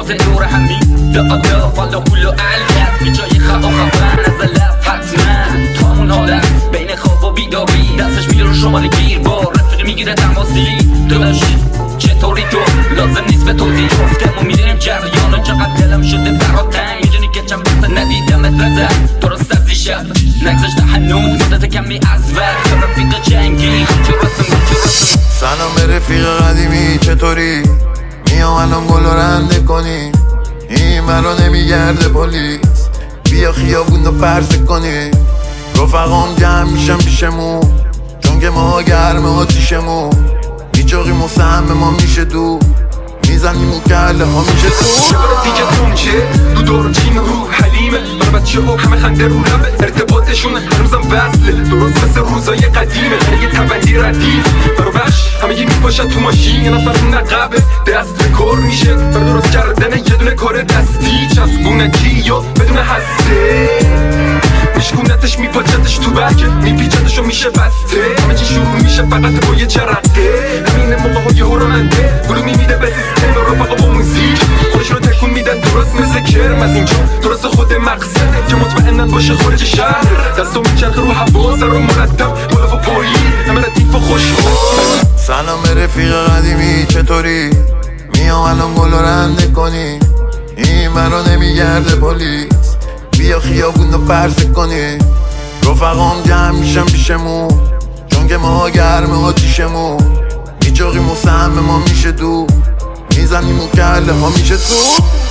تازه دور همین دادا فالا کل و علت به جای خواه و خفن از لف حتما تو همون حالت بین خواب و بیداری دستش میره رو شمال گیر با رفیقی میگیره تماسی داداش چطوری تو لازم نیست به توضیح گفتم و میدونیم جریان و چقدر دلم شده برات تنگ میدونی که چند وقت ندیدمت رزد درست از دیشب نگذاشته هنوز مدت کمی از وقت تو رفیق جنگی جو رسم سلام رفیق قدیمی چطوری؟ میام الان گل رو رنده کنی این مرا نمیگرده پلیس بیا خیابون رو پرسه کنی رفقام جمع میشم پیشمون چون که ما گرم آتیشمون میچاقیم و سهم ما میشه دو میزنیم و کله ها میشه تو شباره دیگه تونچه دو دور جیم رو حلیمه برای بچه ها همه خنده رو لبه ارتباطشون هنوزم وصله درست مثل روزای قدیمه یه تبندی ردیف برای وحش همه یه میپاشن تو ماشین یه نفر اون نقبه دست به کار میشه برای درست کردن یه دونه کار دستی چسبونکی یا بدون هسته میشکونتش میپاچتش تو برگه میپیچتش و میشه بسته همه چی شروع میشه فقط با یه جرقه همین موقع های هوراننده گلومی میده به سیستم رفقا با موزیک خودش رو تکون میدن درست مثل کرم از اینجا درست خود مقصد که مطمئنن باشه خارج شهر دستو میچرخه رو هوا سر رو مرتب بالا و پایی همه ردیف و خوشحال سلام رفیق قدیمی چطوری؟ میام الان گل رو رنده کنی این مرا نمیگرده پلیس بیا خیابون رو پرسه کنی رفقام جمع میشم پیشمون چون که ما گرم آتیشمون میچاقیم و سهم ما میشه دو میزنیم و کله ها میشه تو